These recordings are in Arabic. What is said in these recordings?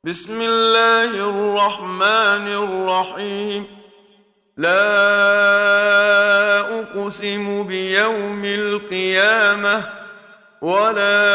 بسم الله الرحمن الرحيم. لا أقسم بيوم القيامة ولا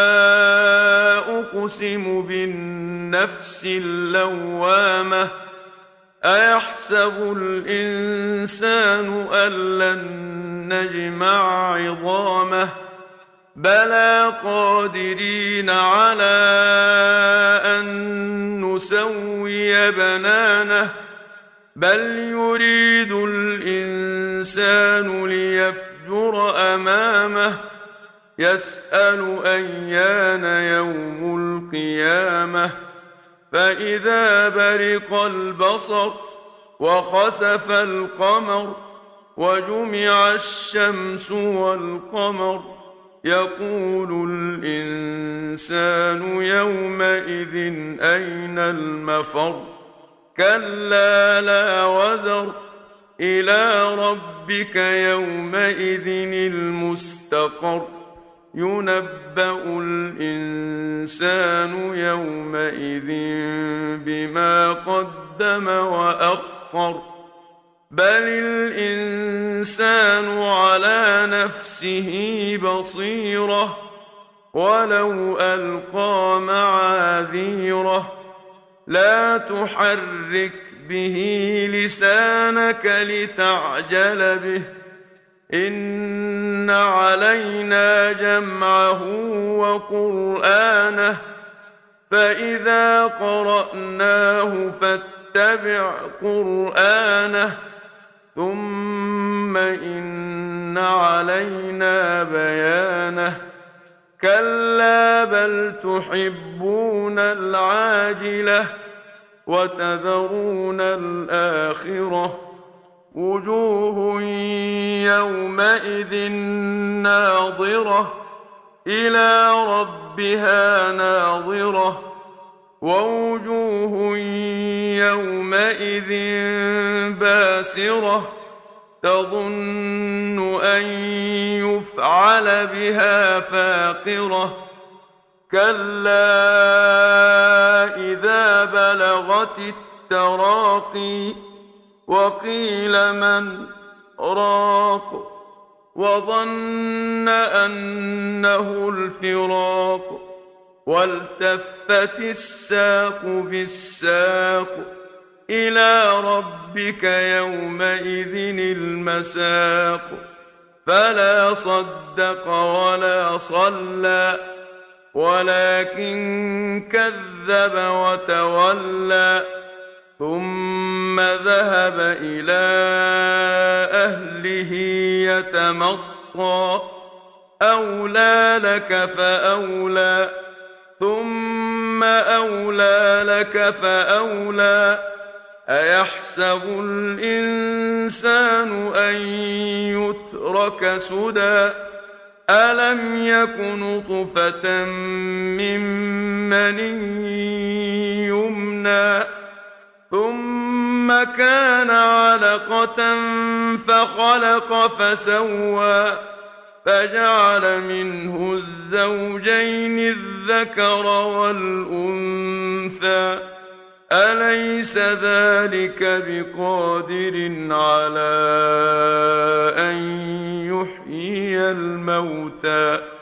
أقسم بالنفس اللوامة. أيحسب الإنسان أن لن نجمع عظامه بلى قادرين على أن نسوي بنانه بل يريد الإنسان ليفجر أمامه يسأل أيان يوم القيامة فإذا برق البصر وخسف القمر وجمع الشمس والقمر يقول الإنسان يومئذ أين المفر كلا لا وزر إلى ربك يومئذ المستقر ينبأ الإنسان يومئذ بما قدم وأخر بل الإنسان على نفسه بصيرة ولو ألقى معاذيره لا تحرك به لسانك لتعجل به إن علينا جمعه وقرآنه فإذا قرأناه فاتبع قرآنه ثم إن علينا بيانه كلا بل تحبون العاجلة وتذرون الآخرة وجوه يومئذ ناظرة إلى ربها ناظرة ووجوه يومئذ باسرة تظن أن يفعل بها فاقرة كلا إذا بلغت التراقي وقيل من راق وظن أنه الفراق والتفت الساق بالساق إلى ربك يومئذ المساق فلا صدق ولا صلى ولكن كذب وتولى ثم ذهب إلى أهله يتمطى أولى لك فأولى ثم أولى لك فأولى أيحسب الإنسان أن يترك سدى ألم يك نطفة من مني يمنى ثم كان علقة فخلق فسوى فجعل منه الزوجين الذكر والأنثى أليس ذلك بقادر على أن يحيي الموتى